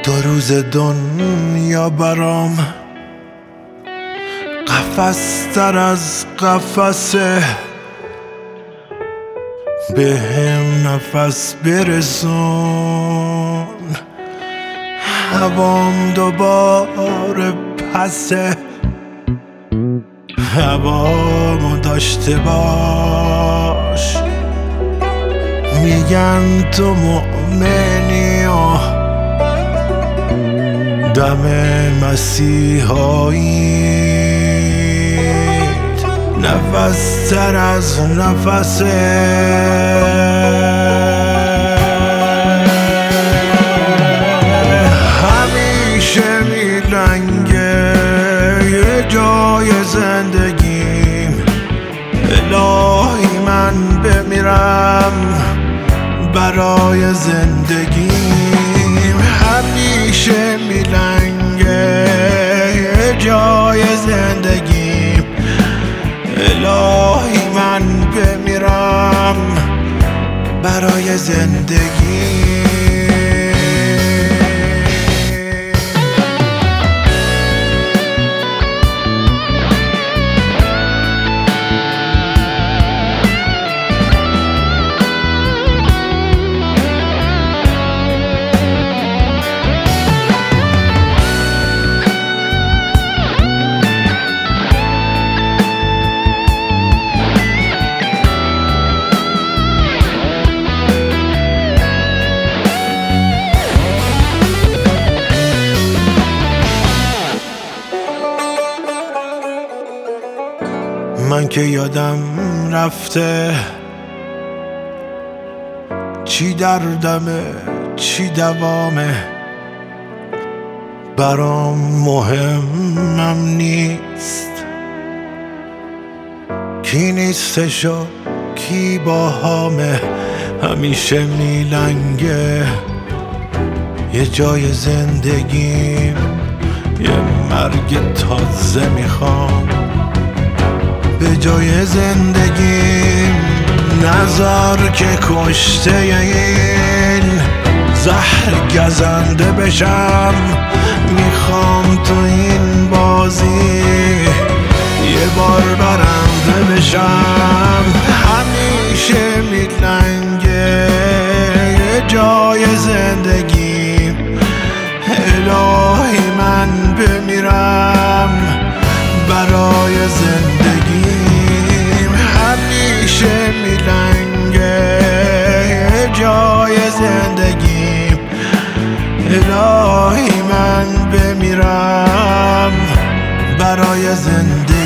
دو روز دنیا برام قفس تر از قفسه، به هم نفس برسون، هوام دوباره پسه، هوامو داشته باش. میگن تو مؤمنی و دم مسیحاییت نفس تر از نفسه. همیشه میلنگه یه جای زندگیم، الهی من بمیرم برای زندگیم. همیشه میلنگه یه جای زندگیم، الهی من بمیرم برای زندگیم. من که یادم رفته چی دردمه چی دوامه، برام مهمم نیست کی نیستش و کی باهامه. همیشه میلنگه یه جای زندگیم، یه مرگ تازه میخوام به جای زندگیم. نذار که کشته این زهر گزنده بشم، میخوام تو این بازی یه بار برنده بشم. همیشه میلنگه یه جای زندگیم، الهی من بمیرم برای زندگیم. همیشه میلنگه یه جای زندگیم، الهی من بمیرم برای زندگیم.